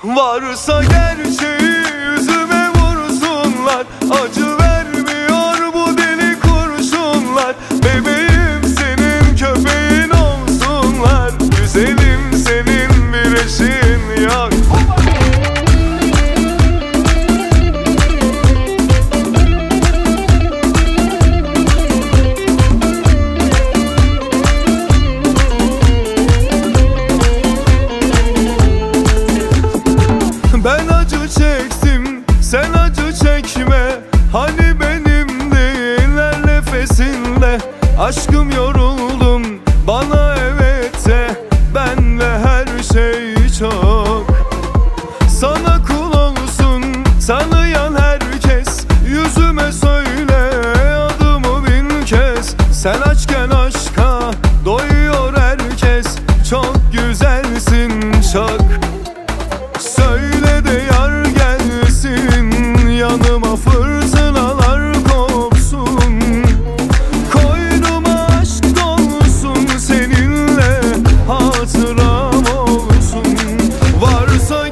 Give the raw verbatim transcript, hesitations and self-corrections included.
Varsa gerçeği yüzüme vursunlar, acı vermiyor bu deli kurşunlar. Bebeğim senin köpeğin olsunlar, güzelim senin bir eşin yok. Ben acı çektim, sen acı çekme. Hani benim değiller nefesinde. Aşkım yoruldum, bana evet de. Benle her şey çok. Sana kul olsun, tanıyan herkes. Yüzüme söyle adımı bin kez. Sen açken aşka doyuyor herkes. Çok güzelsin çok. Söyle de yar gelsin yanıma, fırtınalar kopsun. Koynuma aşk dolsun, seninle hatıram olsun. Varsa